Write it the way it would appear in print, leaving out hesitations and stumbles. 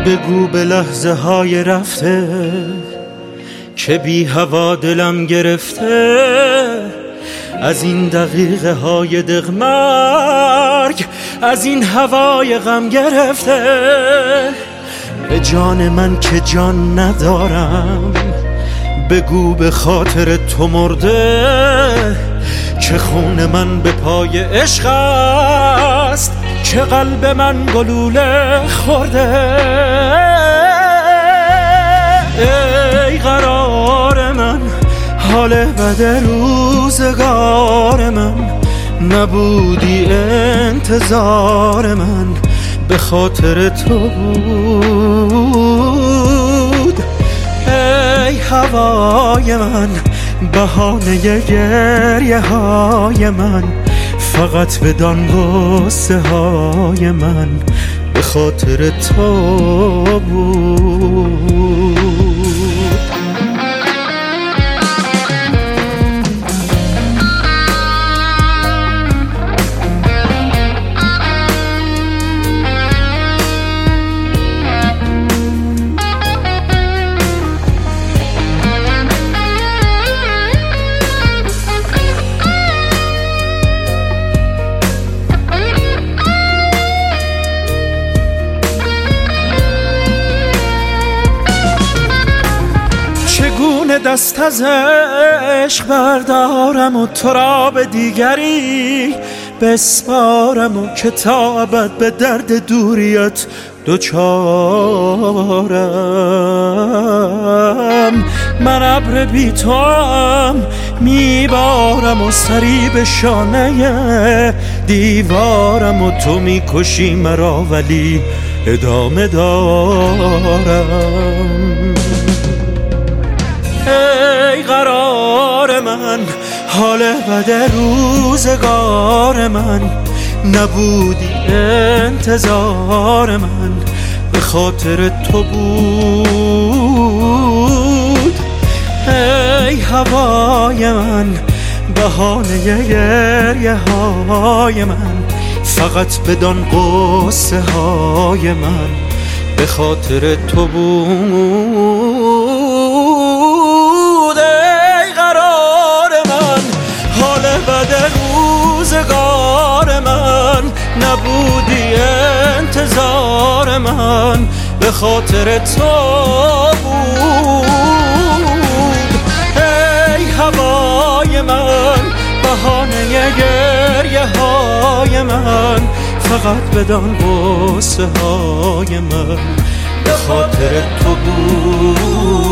بگو به لحظه های رفته که بی هوا دلم گرفته، از این دقیقه های دقمرگ، از این هوای غم گرفته. به جان من که جان ندارم، بگو به خاطر تو مرده، که خون من به پای عشق است، که قلب من گلوله خورده. ای قرار من، حال بد روزگار من، نبودی انتظار من به خاطر تو بود. ای هوای من، بهانه گریه های من، فقط بدان غصه های من به خاطر تو بود. چگونه دست از عشق بردارم و تو را به دیگری بسپارم، و که تا ابد به درد دوریت دوچارم. من ابر بی تو هم میبارم و سری به شانه دیوارم، و تو میکشی مرا ولی ادامه دارم. ای قرار من، حال بد روزگار من، نبودی انتظار من به خاطر تو بود. ای هوای من، بهانه گریه های من، فقط بدان غصه های من به خاطر تو بود. ای قرار من، حال بد روزگار من، نبودی انتظار من به خاطر تو بود. ای هوای من، بهانه گریه های من، فقط بدان غصه های من به خاطر تو بود.